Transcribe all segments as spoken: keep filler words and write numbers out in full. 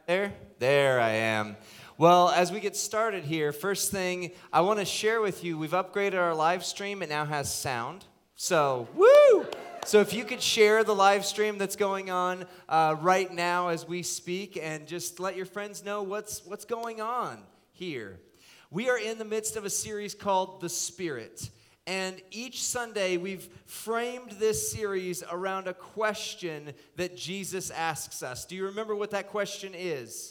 There? There I am. Well, as we get started here, first thing I want to share with you, we've upgraded our live stream. It now has sound. So, woo! So if you could share the live stream that's going on uh, right now as we speak and just let your friends know what's what's going on here. We are in the midst of a series called The Spirit. And each Sunday, we've framed this series around a question that Jesus asks us. Do you remember what that question is?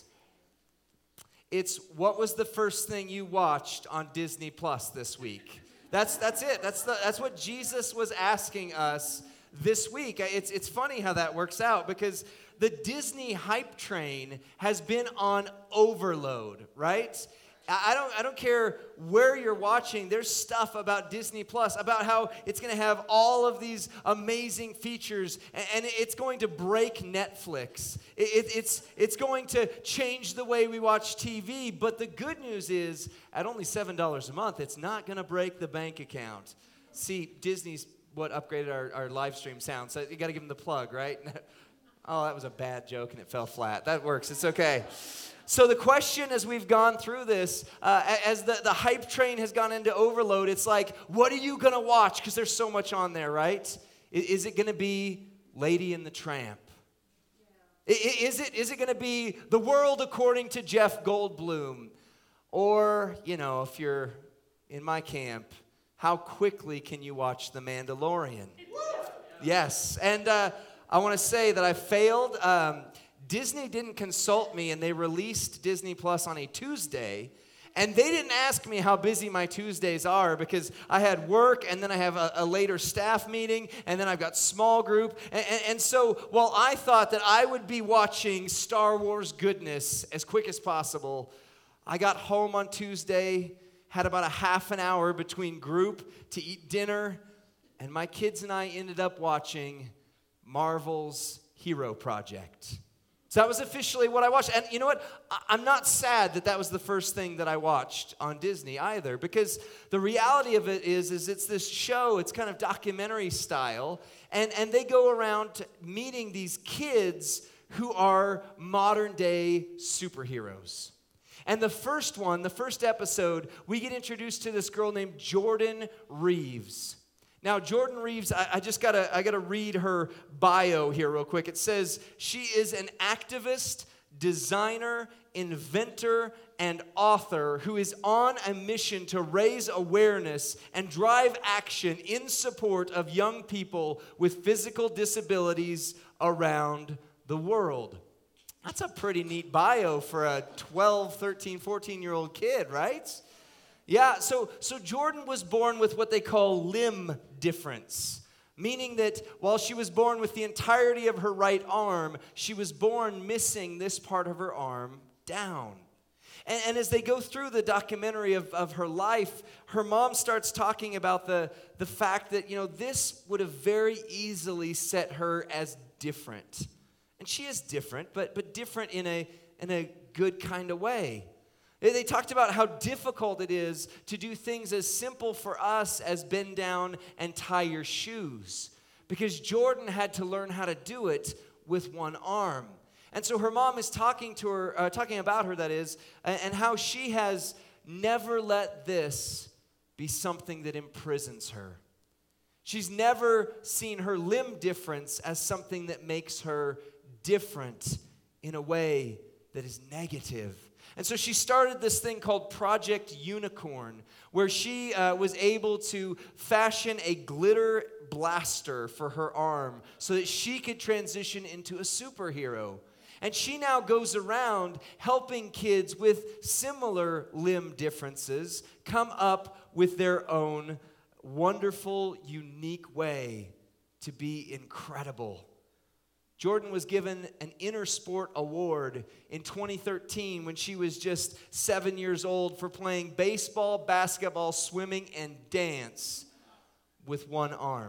It's, what was the first thing you watched on Disney Plus this week? That's that's it. That's the that's what Jesus was asking us this week. It's it's funny how that works out because the Disney hype train has been on overload, right? I don't I don't care where you're watching. There's stuff about Disney Plus, about how it's going to have all of these amazing features, and, and it's going to break Netflix. It, it, it's it's going to change the way we watch T V. But the good news is, at only seven dollars a month, it's not going to break the bank account. See, Disney's what upgraded our, our live stream sound, so you got to give them the plug, right? Oh, that was a bad joke, and it fell flat. That works. It's okay. So the question as we've gone through this, uh, as the, the hype train has gone into overload, it's like, what are you going to watch? Because there's so much on there, right? Is, is it going to be Lady and the Tramp? Yeah. Is it, is it going to be The World According to Jeff Goldblum? Or, you know, if you're in my camp, how quickly can you watch The Mandalorian? Yes. And uh, I want to say that I failed. Um, Disney didn't consult me, and they released Disney Plus on a Tuesday, and they didn't ask me how busy my Tuesdays are because I had work, and then I have a, a later staff meeting, and then I've got small group, and, and, and so while I thought that I would be watching Star Wars goodness as quick as possible, I got home on Tuesday, had about a half an hour between group to eat dinner, and my kids and I ended up watching Marvel's Hero Project. So that was officially what I watched. And you know what? I'm not sad that that was the first thing that I watched on Disney either, because the reality of it is, is it's this show, it's kind of documentary style, and, and they go around meeting these kids who are modern-day superheroes. And the first one, the first episode, we get introduced to this girl named Jordan Reeves. Now, Jordan Reeves, I, I just gotta, I gotta read her bio here real quick. It says she is an activist, designer, inventor, and author who is on a mission to raise awareness and drive action in support of young people with physical disabilities around the world. That's a pretty neat bio for a twelve, thirteen, fourteen-year-old kid, right? Yeah, so so Jordan was born with what they call limb difference, meaning that while she was born with the entirety of her right arm, she was born missing this part of her arm down. And, and as they go through the documentary of, of her life, her mom starts talking about the, the fact that, you know, this would have very easily set her as different. And she is different, but but different in a in a good kind of way. They talked about how difficult it is to do things as simple for us as bend down and tie your shoes, because Jordan had to learn how to do it with one arm. And so her mom is talking to her, uh, talking about her, that is, and how she has never let this be something that imprisons her. She's never seen her limb difference as something that makes her different in a way that is negative. And so she started this thing called Project Unicorn, where she uh, was able to fashion a glitter blaster for her arm so that she could transition into a superhero. And she now goes around helping kids with similar limb differences come up with their own wonderful, unique way to be incredible. Jordan was given an Intersport Award in twenty thirteen when she was just seven years old for playing baseball, basketball, swimming, and dance with one arm.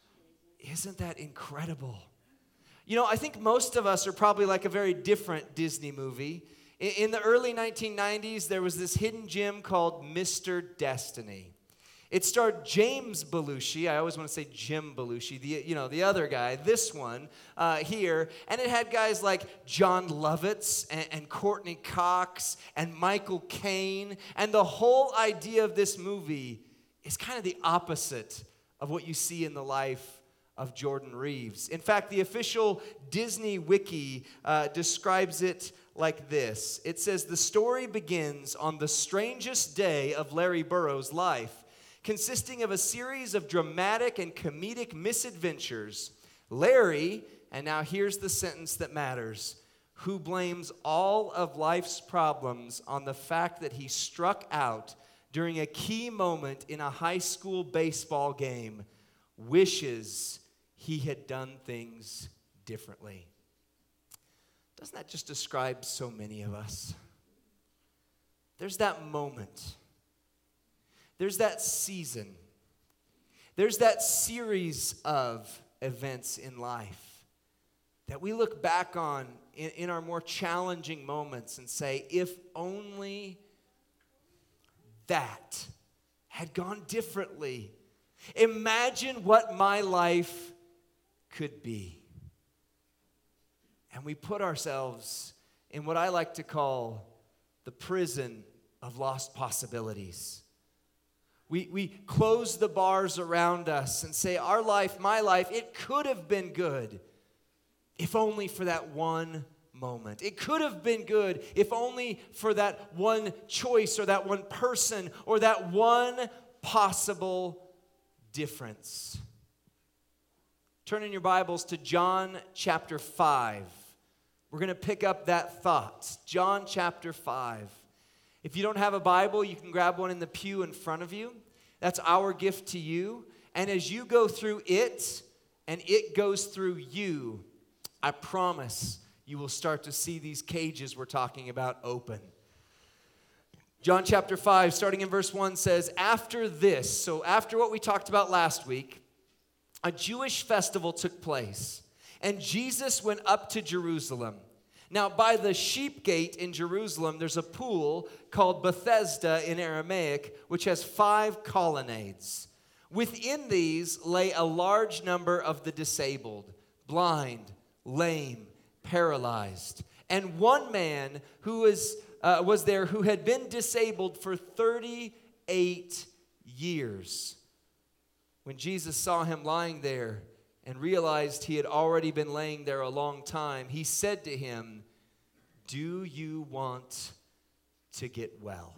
Isn't that incredible? You know, I think most of us are probably like a very different Disney movie. In the early nineteen nineties, there was this hidden gem called Mister Destiny. It starred James Belushi. I always want to say Jim Belushi, the, you know, the other guy, this one uh, here. And it had guys like John Lovitz and, and Courtney Cox and Michael Caine. And the whole idea of this movie is kind of the opposite of what you see in the life of Jordan Reeves. In fact, the official Disney Wiki uh, describes it like this. It says, the story begins on the strangest day of Larry Burroughs' life, consisting of a series of dramatic and comedic misadventures. Larry, and now here's the sentence that matters, who blames all of life's problems on the fact that he struck out during a key moment in a high school baseball game, wishes he had done things differently. Doesn't that just describe so many of us? There's that moment. There's that season. There's that series of events in life that we look back on in, in our more challenging moments and say, if only that had gone differently. Imagine what my life could be. And we put ourselves in what I like to call the prison of lost possibilities. We, we close the bars around us and say, our life, my life, it could have been good if only for that one moment. It could have been good if only for that one choice or that one person or that one possible difference. Turn in your Bibles to John chapter five. We're going to pick up that thought. John chapter five. If you don't have a Bible, you can grab one in the pew in front of you. That's our gift to you. And as you go through it, and it goes through you, I promise you will start to see these cages we're talking about open. John chapter five, starting in verse one, says, after this, so after what we talked about last week, a Jewish festival took place, and Jesus went up to Jerusalem. Now, by the sheep gate in Jerusalem, there's a pool called Bethesda in Aramaic, which has five colonnades. Within these lay a large number of the disabled, blind, lame, paralyzed, and one man who was, uh, was there who had been disabled for thirty-eight years. When Jesus saw him lying there and realized he had already been laying there a long time, he said to him, do you want to get well?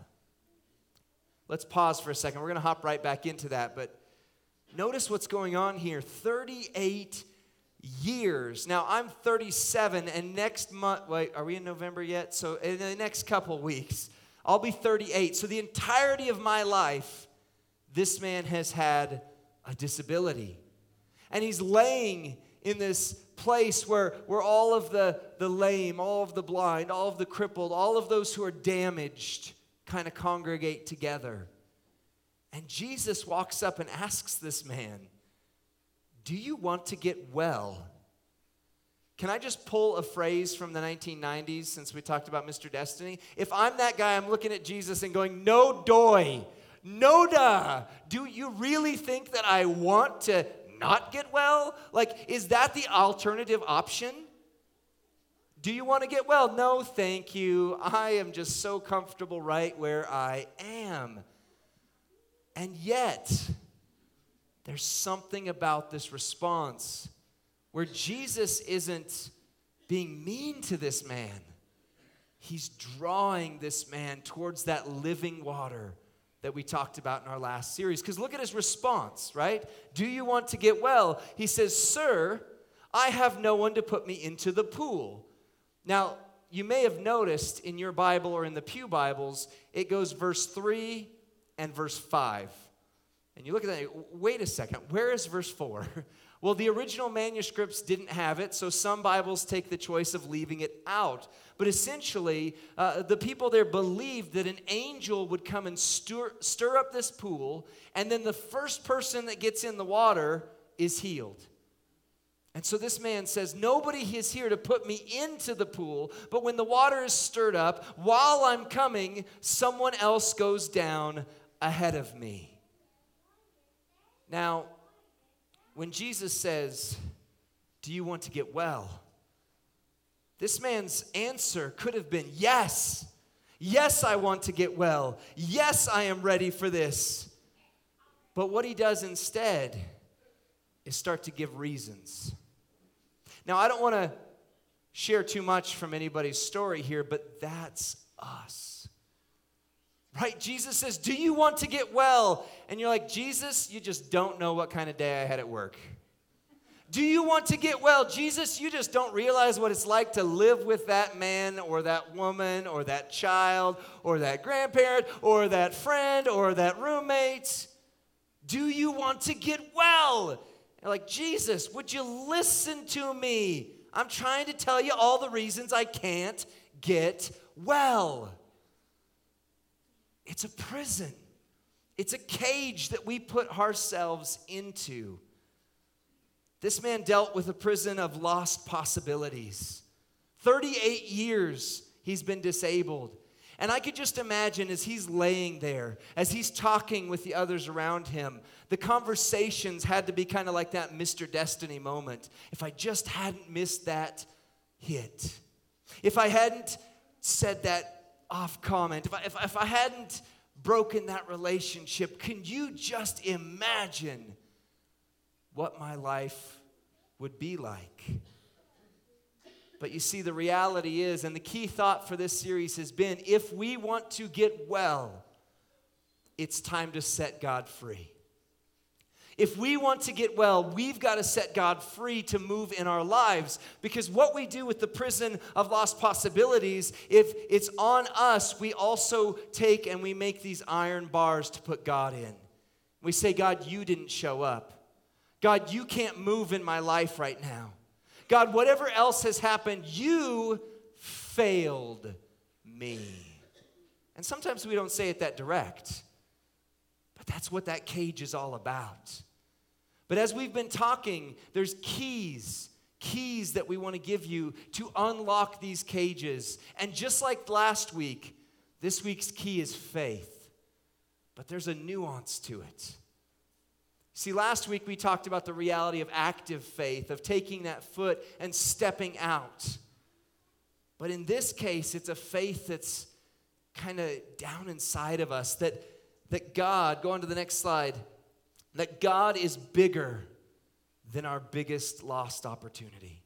Let's pause for a second. We're going to hop right back into that, but notice what's going on here. thirty-eight years. Now, I'm thirty-seven, and next month, wait, are we in November yet? So in the next couple weeks, I'll be thirty-eight. So the entirety of my life, this man has had a disability. And he's laying in this place where, where all of the, the lame, all of the blind, all of the crippled, all of those who are damaged kind of congregate together. And Jesus walks up and asks this man, do you want to get well? Can I just pull a phrase from the nineteen nineties since we talked about Mister Destiny? If I'm that guy, I'm looking at Jesus and going, no doy. No duh. Do you really think that I want to not get well? Like, is that the alternative option? Do you want to get well? No, thank you. I am just so comfortable right where I am. And yet, there's something about this response where Jesus isn't being mean to this man. He's drawing this man towards that living water that we talked about in our last series. Because look at his response, right? Do you want to get well? He says, sir, I have no one to put me into the pool. Now, you may have noticed in your Bible or in the Pew Bibles, it goes verse three and verse five. And you look at that, wait a second, where is verse four? Well, the original manuscripts didn't have it, so some Bibles take the choice of leaving it out. But essentially, uh, the people there believed that an angel would come and stir, stir up this pool, and then the first person that gets in the water is healed. And so this man says, nobody is here to put me into the pool, but when the water is stirred up, while I'm coming, someone else goes down ahead of me. Now, when Jesus says, "Do you want to get well?" this man's answer could have been, "Yes. Yes, I want to get well. Yes, I am ready for this." But what he does instead is start to give reasons. Now, I don't want to share too much from anybody's story here, but that's us. Right? Jesus says, "Do you want to get well?" And you're like, "Jesus, you just don't know what kind of day I had at work." "Do you want to get well?" "Jesus, you just don't realize what it's like to live with that man or that woman or that child or that grandparent or that friend or that roommate. Do you want to get well?" You're like, "Jesus, would you listen to me? I'm trying to tell you all the reasons I can't get well." It's a prison. It's a cage that we put ourselves into. This man dealt with a prison of lost possibilities. thirty-eight years he's been disabled. And I could just imagine as he's laying there, as he's talking with the others around him, the conversations had to be kind of like that Mister Destiny moment. If I just hadn't missed that hit. If I hadn't said that off comment. If I, if, if I hadn't broken that relationship, can you just imagine what my life would be like? But you see, the reality is, and the key thought for this series has been, if we want to get well, it's time to set God free. If we want to get well, we've got to set God free to move in our lives. Because what we do with the prison of lost possibilities, if it's on us, we also take and we make these iron bars to put God in. We say, "God, you didn't show up. God, you can't move in my life right now. God, whatever else has happened, you failed me." And sometimes we don't say it that direct. But that's what that cage is all about. But as we've been talking, there's keys, keys that we want to give you to unlock these cages. And just like last week, this week's key is faith. But there's a nuance to it. See, last week we talked about the reality of active faith, of taking that foot and stepping out. But in this case, it's a faith that's kind of down inside of us, that That God, go on to the next slide, that God is bigger than our biggest lost opportunity.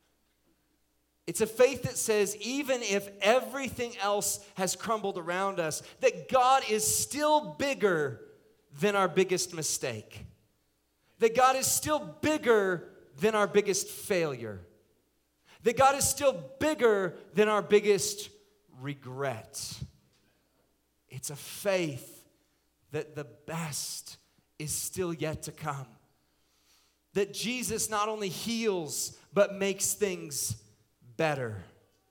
It's a faith that says even if everything else has crumbled around us, that God is still bigger than our biggest mistake. That God is still bigger than our biggest failure. That God is still bigger than our biggest regret. It's a faith that the best is still yet to come. That Jesus not only heals, but makes things better.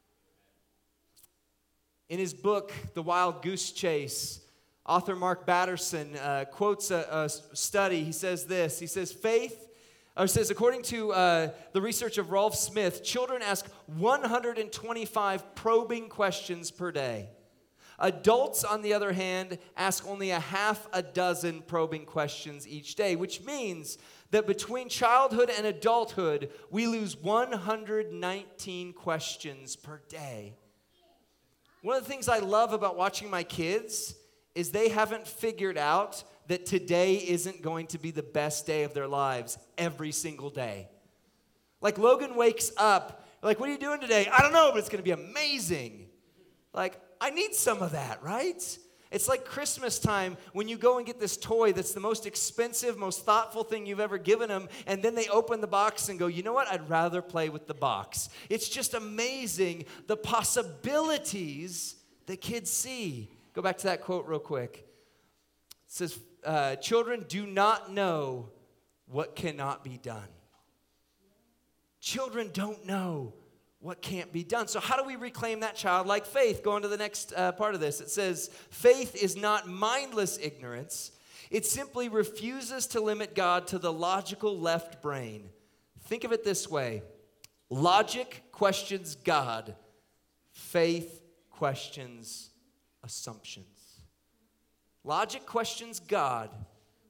In his book, The Wild Goose Chase, author Mark Batterson uh, quotes a, a study. He says this, he says, faith, or says, according to uh, the research of Rolf Smith, children ask one hundred twenty-five probing questions per day. Adults, on the other hand, ask only a half a dozen probing questions each day, which means that between childhood and adulthood, we lose one hundred nineteen questions per day. One of the things I love about watching my kids is they haven't figured out that today isn't going to be the best day of their lives every single day. Like Logan wakes up, like, "What are you doing today?" "I don't know, but it's going to be amazing." Like, I need some of that, right? It's like Christmas time when you go and get this toy that's the most expensive, most thoughtful thing you've ever given them, and then they open the box and go, "You know what? I'd rather play with the box." It's just amazing the possibilities that kids see. Go back to that quote real quick. It says, uh, children do not know what cannot be done. Children don't know what can't be done. So how do we reclaim that childlike faith? Go on to the next uh, part of this. It says, faith is not mindless ignorance. It simply refuses to limit God to the logical left brain. Think of it this way. Logic questions God. Faith questions assumptions. Logic questions God.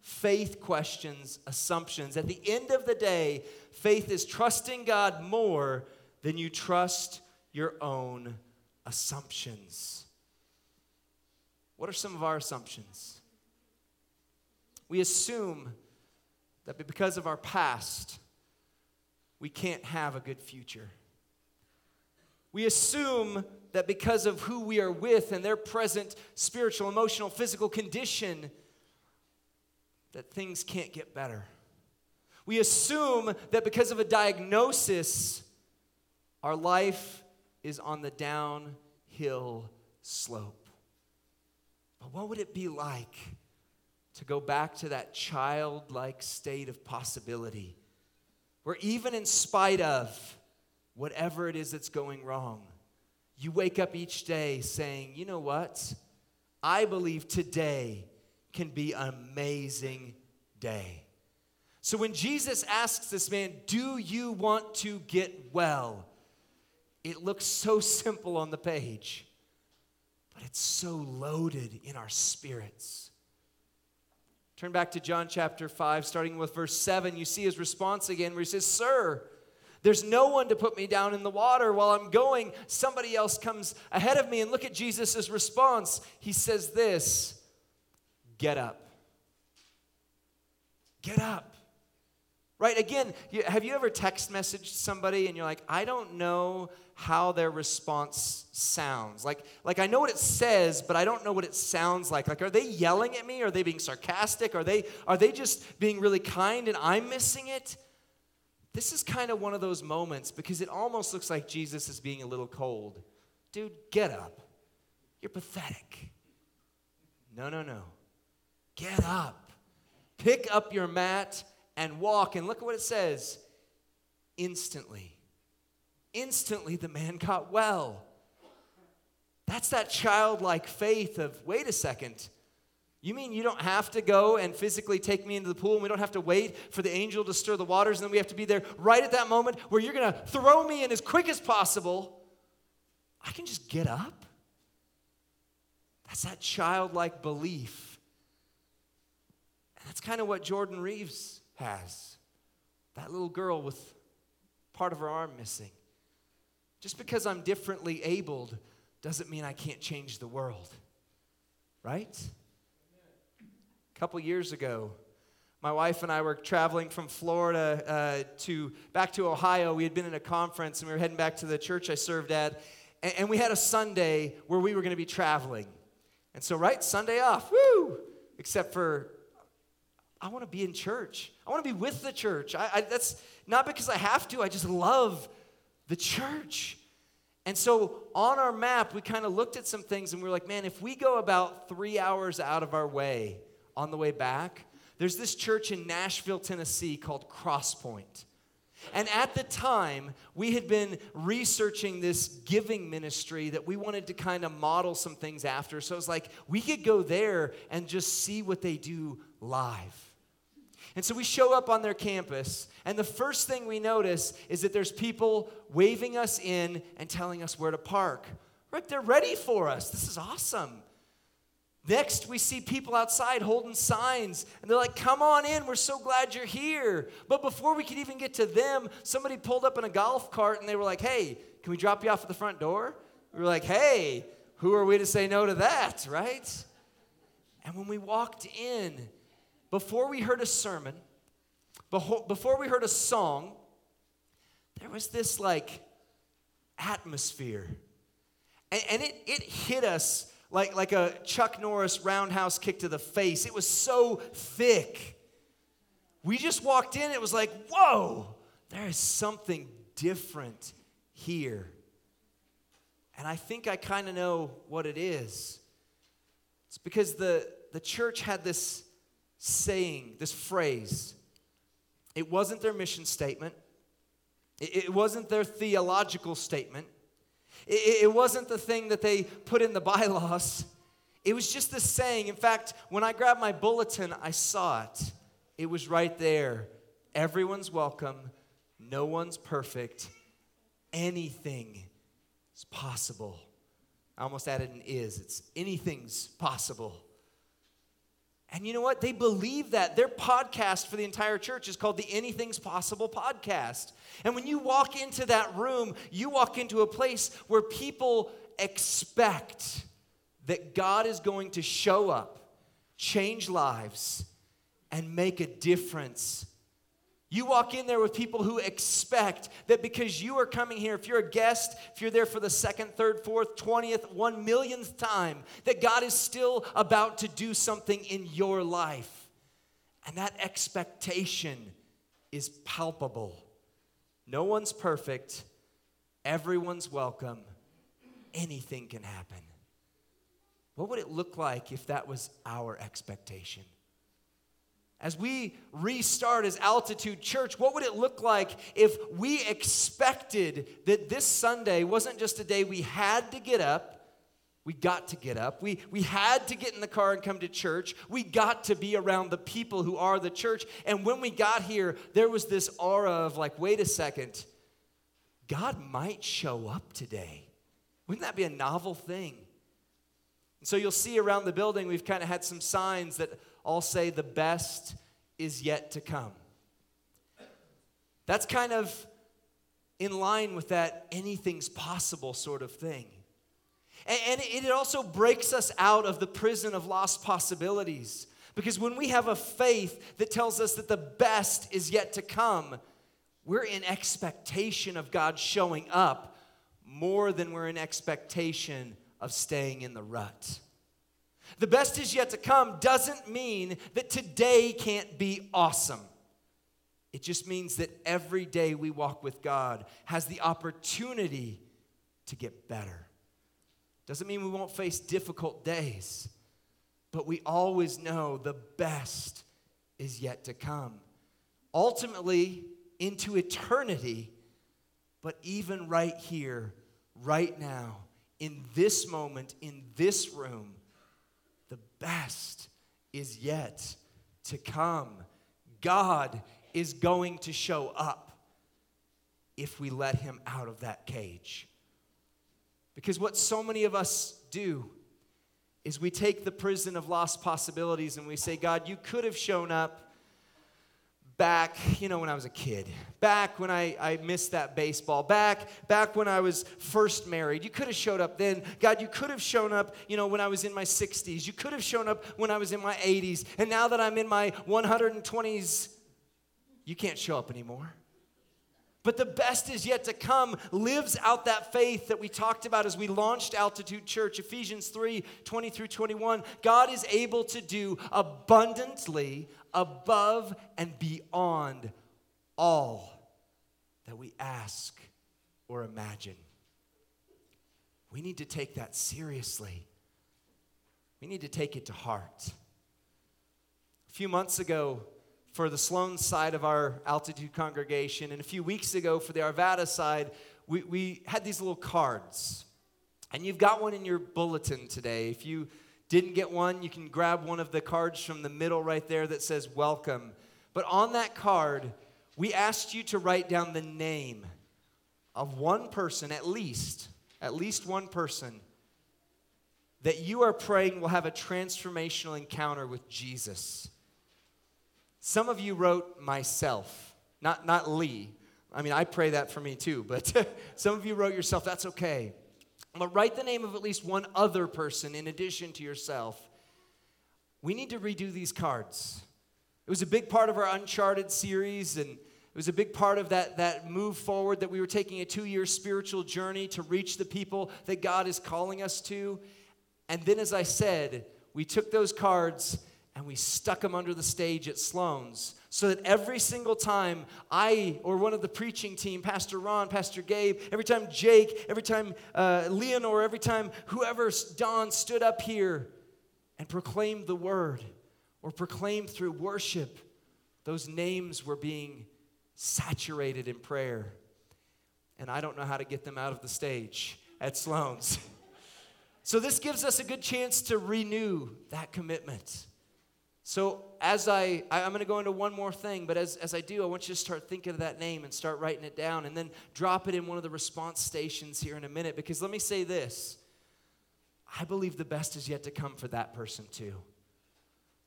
faith questions assumptions. At the end of the day, faith is trusting God more than you trust your own assumptions. What are some of our assumptions? We assume that because of our past, we can't have a good future. We assume that because of who we are with and their present spiritual, emotional, physical condition, that things can't get better. We assume that because of a diagnosis, our life is on the downhill slope. But what would it be like to go back to that childlike state of possibility, where even in spite of whatever it is that's going wrong, you wake up each day saying, you know what? I believe today can be an amazing day. So when Jesus asks this man, do you want to get well? It looks so simple on the page, but it's so loaded in our spirits. Turn back to John chapter five, starting with verse seven. You see his response again where he says, Sir, there's no one to put me down in the water while I'm going. Somebody else comes ahead of me. And look at Jesus' response. He says this, get up. Get up. Right? Again, you, have you ever text messaged somebody and you're like, I don't know how their response sounds. Like, like I know what it says, but I don't know what it sounds like. Like, are they yelling at me? Are they being sarcastic? Are they, are they just being really kind and I'm missing it? This is kind of one of those moments because it almost looks like Jesus is being a little cold. Dude, get up. You're pathetic. No, no, no. Get up. Pick up your mat and walk. And look at what it says. Instantly. Instantly the man got well. That's that childlike faith of, wait a second. You mean you don't have to go and physically take me into the pool and we don't have to wait for the angel to stir the waters and then we have to be there right at that moment where you're going to throw me in as quick as possible? I can just get up? That's that childlike belief. And that's kind of what Jordan Reeves has. That little girl with part of her arm missing. Just because I'm differently abled doesn't mean I can't change the world. Right? A couple years ago, my wife and I were traveling from Florida uh, to back to Ohio. We had been in a conference, and we were heading back to the church I served at, and, and we had a Sunday where we were going to be traveling. And so, right, Sunday off, woo! Except for, I want to be in church. I want to be with the church. I, I, that's not because I have to. I just love the church. And so on our map, we kind of looked at some things, and we were like, man, if we go about three hours out of our way on the way back, there's this church in Nashville, Tennessee called Crosspoint. And at the time, we had been researching this giving ministry that we wanted to kind of model some things after. So it was like, we could go there and just see what they do live. And so we show up on their campus, and the first thing we notice is that there's people waving us in and telling us where to park. Right, they're ready for us. This is awesome. Next, we see people outside holding signs, and they're like, come on in, we're so glad you're here. But before we could even get to them, somebody pulled up in a golf cart, and they were like, hey, can we drop you off at the front door? We were like, hey, who are we to say no to that, right? And when we walked in, before we heard a sermon, before we heard a song, there was this, like, atmosphere. And, and it, it hit us Like, like a Chuck Norris roundhouse kick to the face. It was so thick. We just walked in, it was like, whoa, there is something different here. And I think I kind of know what it is. It's because the, the church had this saying, this phrase. It wasn't their mission statement. It, it wasn't their theological statement. It, it wasn't the thing that they put in the bylaws. It was just this saying. In fact, when I grabbed my bulletin, I saw it. It was right there. Everyone's welcome. No one's perfect. Anything is possible. I almost added an is. It's anything's possible. And you know what? They believe that. Their podcast for the entire church is called the Anything's Possible podcast. And when you walk into that room, you walk into a place where people expect that God is going to show up, change lives, and make a difference. You walk in there with people who expect that because you are coming here, if you're a guest, if you're there for the second, third, fourth, twentieth, one millionth time, that God is still about to do something in your life. And that expectation is palpable. No one's perfect. Everyone's welcome. Anything can happen. What would it look like if that was our expectation? As we restart as Altitude Church, what would it look like if we expected that this Sunday wasn't just a day we had to get up, we got to get up, we, we had to get in the car and come to church, we got to be around the people who are the church, and when we got here, there was this aura of like, wait a second, God might show up today. Wouldn't that be a novel thing? And so you'll see around the building, we've kind of had some signs that all say the best is yet to come. That's kind of in line with that anything's possible sort of thing. And, and it also breaks us out of the prison of lost possibilities. Because when we have a faith that tells us that the best is yet to come, we're in expectation of God showing up more than we're in expectation of staying in the rut. The best is yet to come doesn't mean that today can't be awesome. It just means that every day we walk with God has the opportunity to get better. Doesn't mean we won't face difficult days, but we always know the best is yet to come. Ultimately, into eternity, but even right here, right now, in this moment, in this room, the best is yet to come. God is going to show up if we let him out of that cage. Because what so many of us do is we take the prison of lost possibilities and we say, God, you could have shown up back, you know, when I was a kid, back when I, I missed that baseball, back, back when I was first married. You could have showed up then. God, you could have shown up, you know, when I was in my sixties. You could have shown up when I was in my eighties. And now that I'm in my one hundred twenties, you can't show up anymore. But the best is yet to come lives out that faith that we talked about as we launched Altitude Church, Ephesians three, twenty through twenty-one. God is able to do abundantly above and beyond all that we ask or imagine. We need to take that seriously. We need to take it to heart. A few months ago, for the Sloan side of our Altitude congregation, and a few weeks ago for the Arvada side, we, we had these little cards. And you've got one in your bulletin today. If you didn't get one, you can grab one of the cards from the middle right there that says welcome. But on that card, we asked you to write down the name of one person, at least, at least one person, that you are praying will have a transformational encounter with Jesus. Some of you wrote myself, not, not Lee. I mean, I pray that for me too, but some of you wrote yourself. That's okay. But write the name of at least one other person in addition to yourself. We need to redo these cards. It was a big part of our Uncharted series, and it was a big part of that, that move forward that we were taking a two-year spiritual journey to reach the people that God is calling us to. And then, as I said, we took those cards and we stuck them under the stage at Sloan's so that every single time I or one of the preaching team, Pastor Ron, Pastor Gabe, every time Jake, every time uh, Leonore, every time whoever, Don, stood up here and proclaimed the word or proclaimed through worship, those names were being saturated in prayer. And I don't know how to get them out of the stage at Sloan's. So this gives us a good chance to renew that commitment. So as I, I I'm going to go into one more thing, but as, as I do, I want you to start thinking of that name and start writing it down and then drop it in one of the response stations here in a minute. Because let me say this, I believe the best is yet to come for that person too.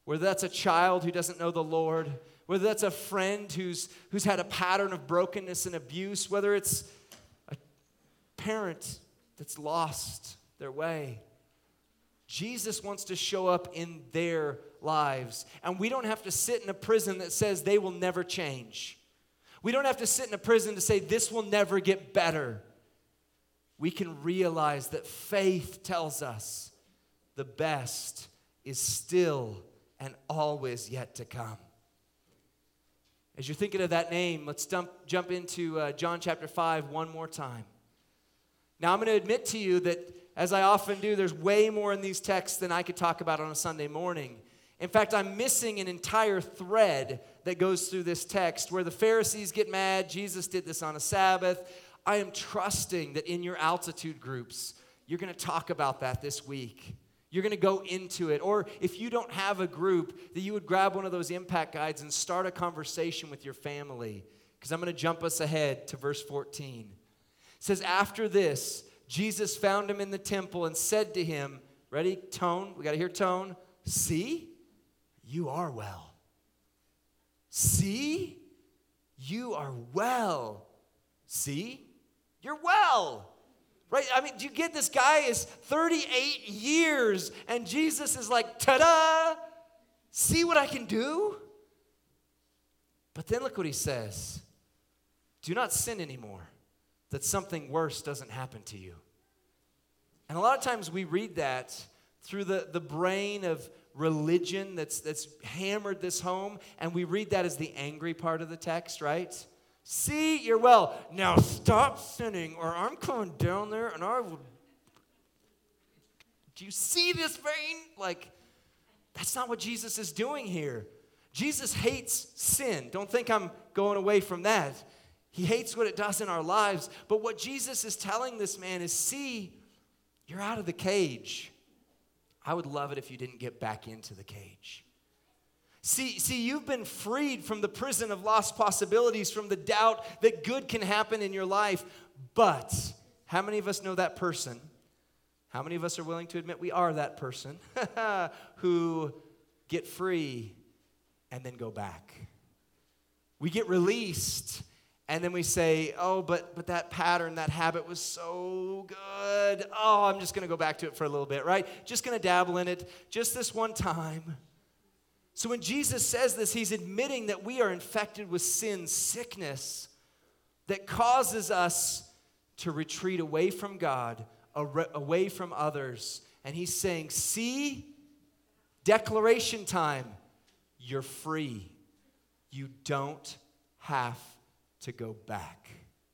Whether that's a child who doesn't know the Lord, whether that's a friend who's, who's had a pattern of brokenness and abuse, whether it's a parent that's lost their way. Jesus wants to show up in their lives. And we don't have to sit in a prison that says they will never change. We don't have to sit in a prison to say this will never get better. We can realize that faith tells us the best is still and always yet to come. As you're thinking of that name, let's jump, jump into uh, John chapter five one more time. Now, I'm going to admit to you that, as I often do, there's way more in these texts than I could talk about on a Sunday morning. In fact, I'm missing an entire thread that goes through this text where the Pharisees get mad. Jesus did this on a Sabbath. I am trusting that in your altitude groups, you're going to talk about that this week. You're going to go into it. Or if you don't have a group, that you would grab one of those impact guides and start a conversation with your family. Because I'm going to jump us ahead to verse fourteen. It says, after this, Jesus found him in the temple and said to him, ready, tone, we got to hear tone. See, you are well. See, you are well. See, you're well. Right? I mean, do you get this guy is thirty-eight years and Jesus is like, ta-da, see what I can do? But then look what he says. Do not sin anymore, that something worse doesn't happen to you. And a lot of times we read that through the, the brain of religion that's, that's hammered this home, and we read that as the angry part of the text, right? See, you're well. Now stop sinning, or I'm coming down there and I will. Do you see this vein? Like, that's not what Jesus is doing here. Jesus hates sin. Don't think I'm going away from that. He hates what it does in our lives. But what Jesus is telling this man is, see, you're out of the cage. I would love it if you didn't get back into the cage. See, see, you've been freed from the prison of lost possibilities, from the doubt that good can happen in your life. But how many of us know that person? How many of us are willing to admit we are that person who get free and then go back? We get released and then we say, oh, but but that pattern, that habit was so good. Oh, I'm just going to go back to it for a little bit, right? Just going to dabble in it just this one time. So when Jesus says this, he's admitting that we are infected with sin sickness that causes us to retreat away from God, away from others. And he's saying, see, declaration time, you're free. You don't have to go back.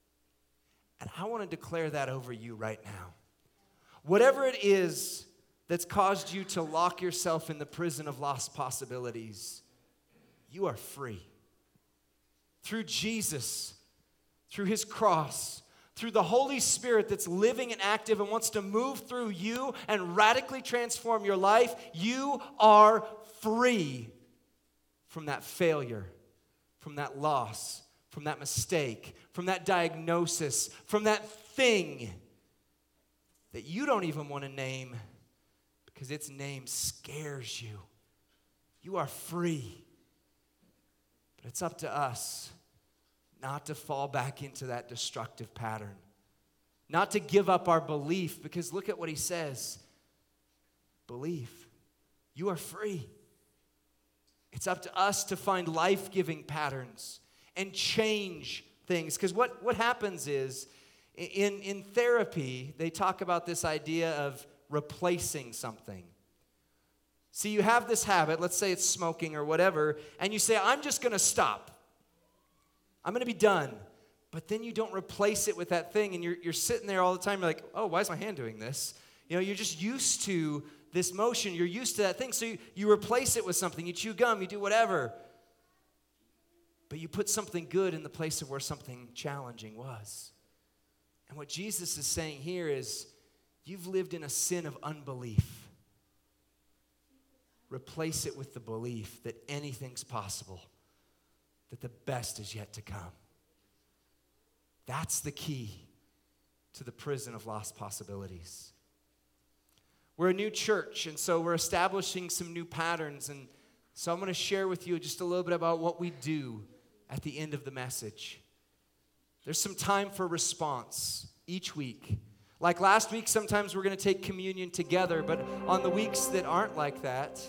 And I want to declare that over you right now. Whatever it is that's caused you to lock yourself in the prison of lost possibilities, you are free. Through Jesus, through his cross, through the Holy Spirit that's living and active and wants to move through you and radically transform your life, you are free from that failure, from that loss, from that mistake, from that diagnosis, from that thing that you don't even want to name, because its name scares you. You are free. But it's up to us not to fall back into that destructive pattern. Not to give up our belief, because look at what he says. Belief. You are free. It's up to us to find life-giving patterns and change things. Because what, what happens is, in, in therapy, they talk about this idea of replacing something. See, you have this habit, let's say it's smoking or whatever, and you say, I'm just going to stop. I'm going to be done. But then you don't replace it with that thing, and you're, you're sitting there all the time, you're like, oh, why is my hand doing this? You know, you're just used to this motion. You're used to that thing, so you, you replace it with something. You chew gum, you do whatever. But you put something good in the place of where something challenging was. And what Jesus is saying here is, you've lived in a sin of unbelief. Replace it with the belief that anything's possible, that the best is yet to come. That's the key to the prison of lost possibilities. We're a new church, and so we're establishing some new patterns, and So I'm going to share with you just a little bit about what we do at the end of the message. There's some time for response each week. Like last week, sometimes we're going to take communion together, but on the weeks that aren't like that,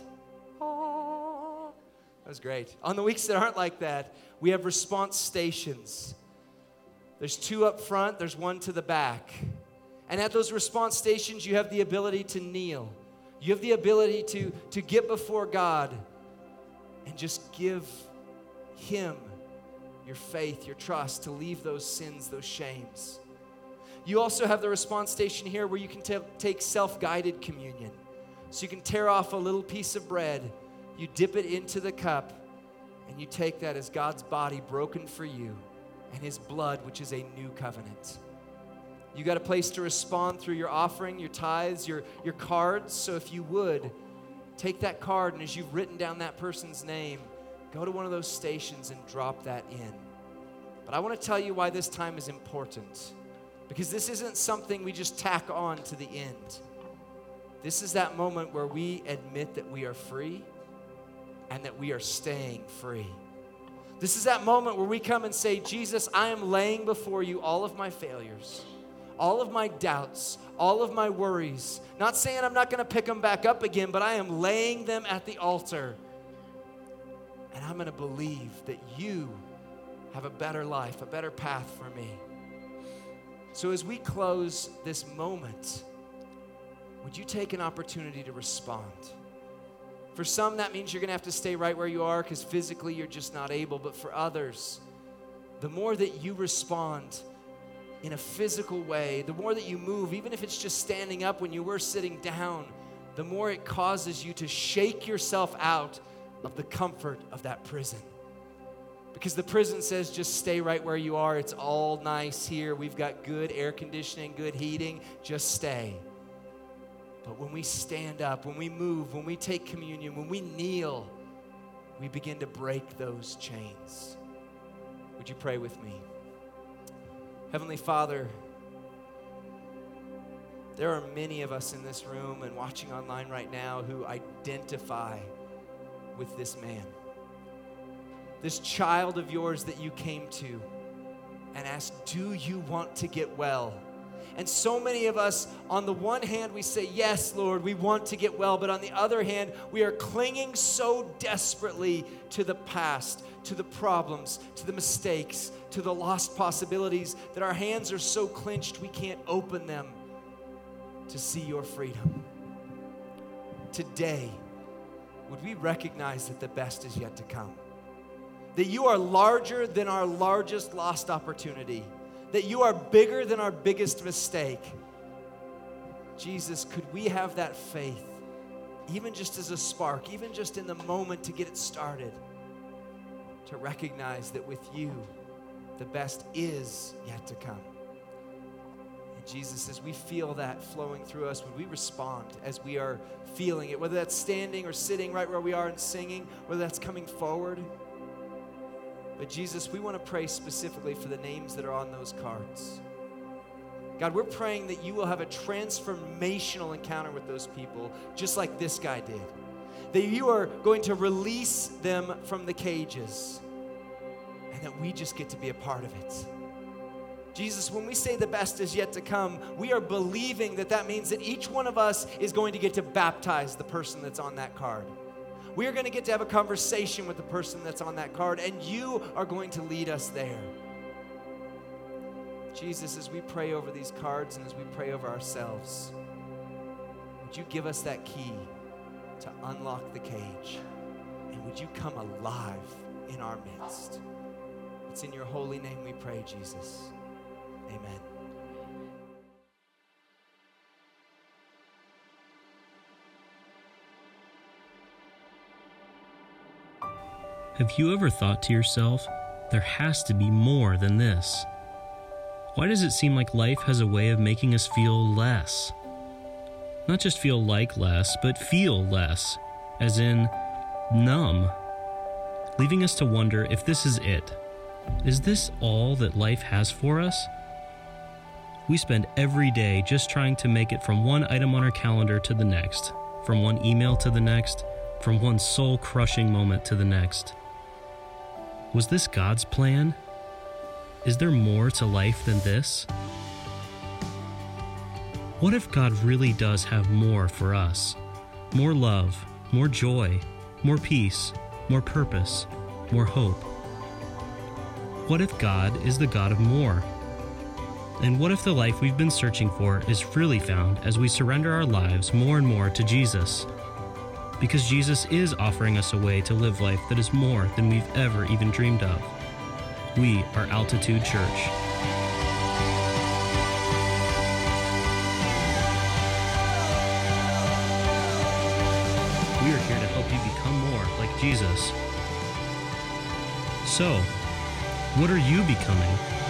oh, that was great. On the weeks that aren't like that, we have response stations. There's two up front, there's one to the back. And at those response stations, you have the ability to kneel. You have the ability to, to get before God and just give Him your faith, your trust, to leave those sins, those shames. You also have the response station here where you can t- take self-guided communion. So you can tear off a little piece of bread, you dip it into the cup, and you take that as God's body broken for you and His blood, which is a new covenant. You got a place to respond through your offering, your tithes, your, your cards. So if you would, take that card, and as you've written down that person's name, go to one of those stations and drop that in. But I want to tell you why this time is important. Because this isn't something we just tack on to the end. This is that moment where we admit that we are free and that we are staying free. This is that moment where we come and say, Jesus, I am laying before you all of my failures, all of my doubts, all of my worries. Not saying I'm not going to pick them back up again, but I am laying them at the altar. And I'm going to believe that you have a better life, a better path for me. So as we close this moment, would you take an opportunity to respond? For some, that means you're going to have to stay right where you are because physically you're just not able. But for others, the more that you respond in a physical way, the more that you move, even if it's just standing up when you were sitting down, the more it causes you to shake yourself out of the comfort of that prison. Because the prison says just stay right where you are. It's all nice here. We've got good air conditioning, good heating. Just stay. But when we stand up, when we move, when we take communion, when we kneel, we begin to break those chains. Would you pray with me? Heavenly Father, there are many of us in this room and watching online right now who identify with this man. This child of yours that you came to and asked, do you want to get well? And so many of us, on the one hand, we say, yes, Lord, we want to get well. But on the other hand, we are clinging so desperately to the past, to the problems, to the mistakes, to the lost possibilities that our hands are so clenched we can't open them to see your freedom. Today, would we recognize that the best is yet to come? That you are larger than our largest lost opportunity. That you are bigger than our biggest mistake. Jesus, could we have that faith, even just as a spark, even just in the moment to get it started, to recognize that with you, the best is yet to come. And Jesus, as we feel that flowing through us, would we respond as we are feeling it, whether that's standing or sitting right where we are and singing, whether that's coming forward. But Jesus, we want to pray specifically for the names that are on those cards. God, we're praying that you will have a transformational encounter with those people, just like this guy did. That you are going to release them from the cages, and that we just get to be a part of it. Jesus, when we say the best is yet to come, we are believing that that means that each one of us is going to get to baptize the person that's on that card. We are going to get to have a conversation with the person that's on that card, and you are going to lead us there. Jesus, as we pray over these cards and as we pray over ourselves, would you give us that key to unlock the cage? And would you come alive in our midst? It's in your holy name we pray, Jesus. Amen. Have you ever thought to yourself, there has to be more than this? Why does it seem like life has a way of making us feel less? Not just feel like less, but feel less, as in numb, leaving us to wonder if this is it. Is this all that life has for us? We spend every day just trying to make it from one item on our calendar to the next, from one email to the next, from one soul-crushing moment to the next. Was this God's plan? Is there more to life than this? What if God really does have more for us? More love, more joy, more peace, more purpose, more hope. What if God is the God of more? And what if the life we've been searching for is really found as we surrender our lives more and more to Jesus? Because Jesus is offering us a way to live life that is more than we've ever even dreamed of. We are Altitude Church. We are here to help you become more like Jesus. So, what are you becoming?